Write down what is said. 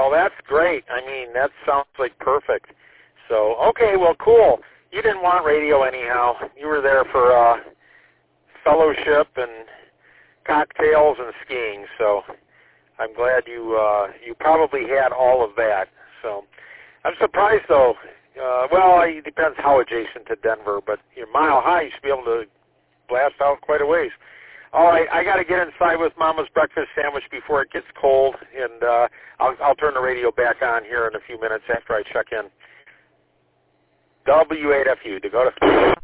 Well, that's great. I mean, that sounds like perfect. So, okay, well, cool. You didn't want radio anyhow. You were there for fellowship and cocktails and skiing. So, I'm glad you probably had all of that. So, I'm surprised though. Well, it depends how adjacent to Denver, but Mile High, you should be able to blast out quite a ways. All right, I got to get inside with Mama's breakfast sandwich before it gets cold, and I'll turn the radio back on here in a few minutes after I check in. W8FU, Dakota.